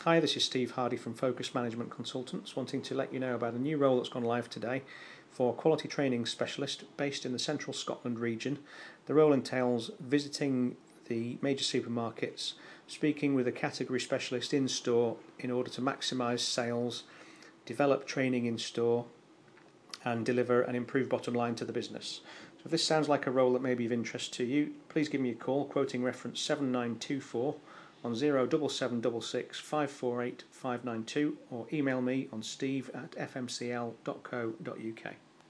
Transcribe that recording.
Hi, this is Steve Hardy from Focus Management Consultants, wanting to let you know about a new role that's gone live today for quality training specialist based in the central Scotland region. The role entails visiting the major supermarkets, speaking with a category specialist in store in order to maximise sales, develop training in store and deliver an improved bottom line to the business. So if this sounds like a role that may be of interest to you, please give me a call, quoting reference 7924 on 07766 548 592, or email me on steve@fmcl.co.uk.